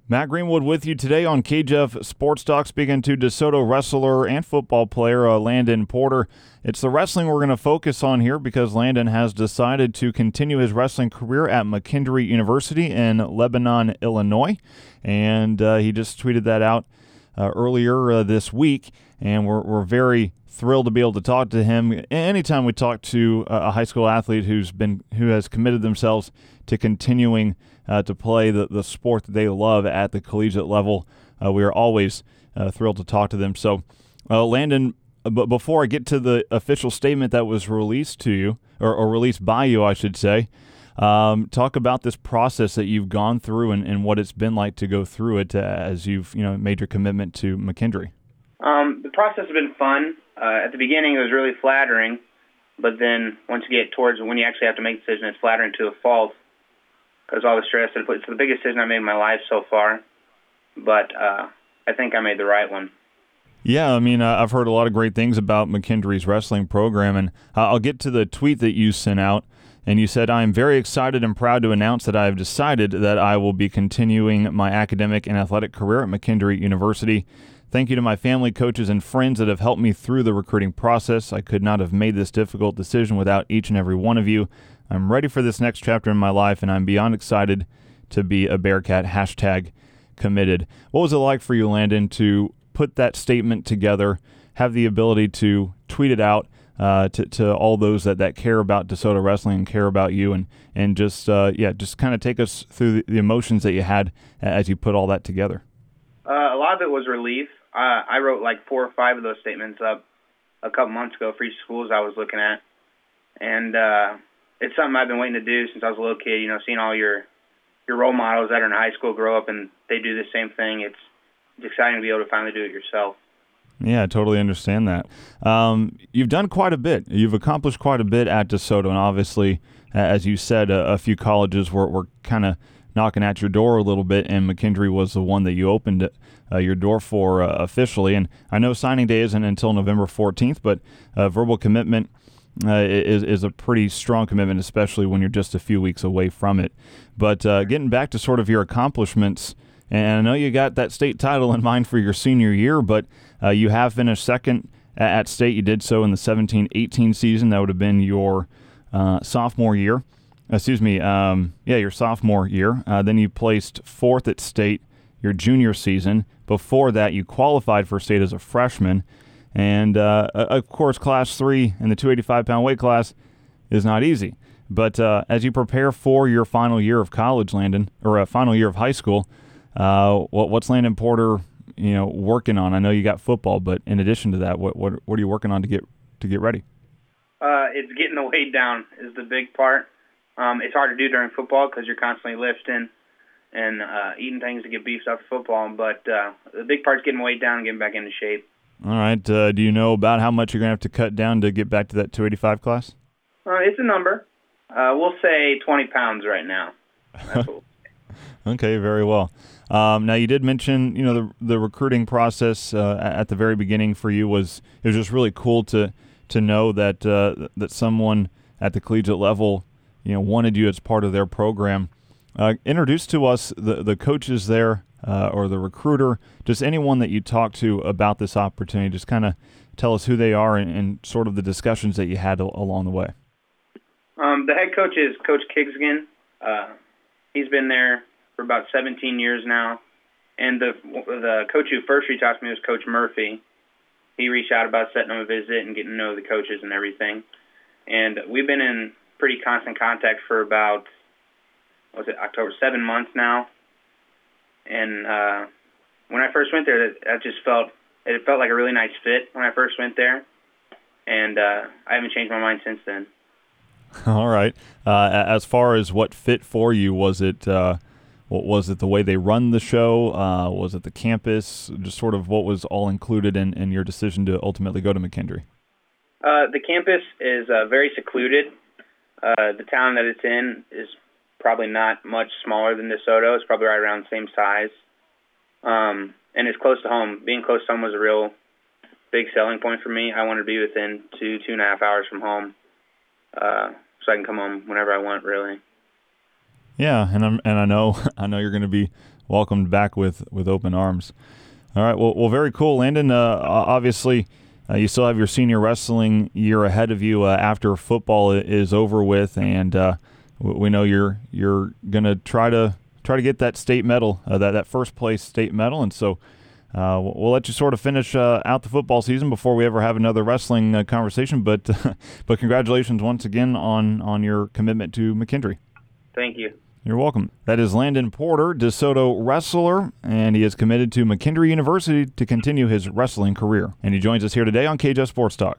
Matt Greenwood with you today on KJEF Sports Talk, speaking to DeSoto wrestler and football player Landon Porter. It's the wrestling we're going to focus on here because Landon has decided to continue his wrestling career at McKendree University in Lebanon, Illinois, and he just tweeted that out earlier this week, and we're very thrilled to be able to talk to him. Anytime we talk to a high school athlete who has committed themselves to continuing to play the sport that they love at the collegiate level, we are always thrilled to talk to them. So, Landon, but before I get to the official statement that was released to you, or released by you, I should say, talk about this process that you've gone through and what it's been like to go through it as you've made your commitment to McKendree. The process has been fun. At the beginning, it was really flattering, but then once you get towards when you actually have to make a decision, it's flattering to a fault because all the stress. It's the biggest decision I made in my life so far, but I think I made the right one. Yeah, I mean, I've heard a lot of great things about McKendree's wrestling program, and I'll get to the tweet that you sent out, and you said, "I am very excited and proud to announce that I have decided that I will be continuing my academic and athletic career at McKendree University. Thank you to my family, coaches, and friends that have helped me through the recruiting process. I could not have made this difficult decision without each and every one of you. I'm ready for this next chapter in my life, and I'm beyond excited to be a Bearcat #committed. What was it like for you, Landon, to put that statement together, have the ability to tweet it out to all those that care about DeSoto wrestling and care about you, and just kind of take us through the emotions that you had as you put all that together? A lot of it was relief. I wrote like 4 or 5 of those statements up a couple months ago for each schools I was looking at, and it's something I've been waiting to do since I was a little kid. Seeing all your role models that are in high school grow up and they do the same thing. It's exciting to be able to finally do it yourself. Yeah, I totally understand that. You've done quite a bit. You've accomplished quite a bit at DeSoto, and obviously, as you said, a few colleges were kind of knocking at your door a little bit, and McKendree was the one that you opened your door for officially. And I know signing day isn't until November 14th, but verbal commitment is a pretty strong commitment, especially when you're just a few weeks away from it. But getting back to sort of your accomplishments, and I know you got that state title in mind for your senior year, but you have finished second at state. You did so in the 17-18 season. That would have been your sophomore year. Your sophomore year. Then you placed 4th at state your junior season. Before that, you qualified for state as a freshman. And, of course, Class 3 in the 285-pound weight class is not easy. But as you prepare for your final year of college, Landon, or a final year of high school, what's Landon Porter, working on? I know you got football, but in addition to that, what are you working on to get ready? It's getting the weight down is the big part. It's hard to do during football because you're constantly lifting and eating things to get beefed up for football. But the big part's getting weight down and getting back into shape. All right. Do you know about how much you're going to have to cut down to get back to that 285 class? It's a number. We'll say 20 pounds right now. That's what we'll say. Okay, very well. Now, you did mention, the recruiting process at the very beginning for you it was just really cool to know that that someone at the collegiate level, wanted you as part of their program. Introduce to us the coaches there or the recruiter, just anyone that you talked to about this opportunity. Just kind of tell us who they are and sort of the discussions that you had along the way. The head coach is Coach Kigsgan. He's been there for about 17 years now. And the coach who first reached out to me was Coach Murphy. He reached out about setting up a visit and getting to know the coaches and everything. And we've been in pretty constant contact for about, October, 7 months now. And when I first went there, it felt like a really nice fit when I first went there. And I haven't changed my mind since then. All right. As far as what fit for you, was it the way they run the show? Was it the campus? Just sort of what was all included in your decision to ultimately go to McKendree? The campus is very secluded. The town that it's in is probably not much smaller than DeSoto. It's probably right around the same size. And it's close to home. Being close to home was a real big selling point for me. I wanted to be within 2.5 hours from home, so I can come home whenever I want, really. Yeah, and I know you're going to be welcomed back with open arms. All right, well, very cool, Landon. Obviously, you still have your senior wrestling year ahead of you after football is over with, and we know you're going to try to get that state medal, that first place state medal, and so we'll let you sort of finish out the football season before we ever have another wrestling conversation. But congratulations once again on your commitment to McKendree. Thank you. You're welcome. That is Landon Porter, DeSoto wrestler, and he is committed to McKendree University to continue his wrestling career. And he joins us here today on KJS Sports Talk.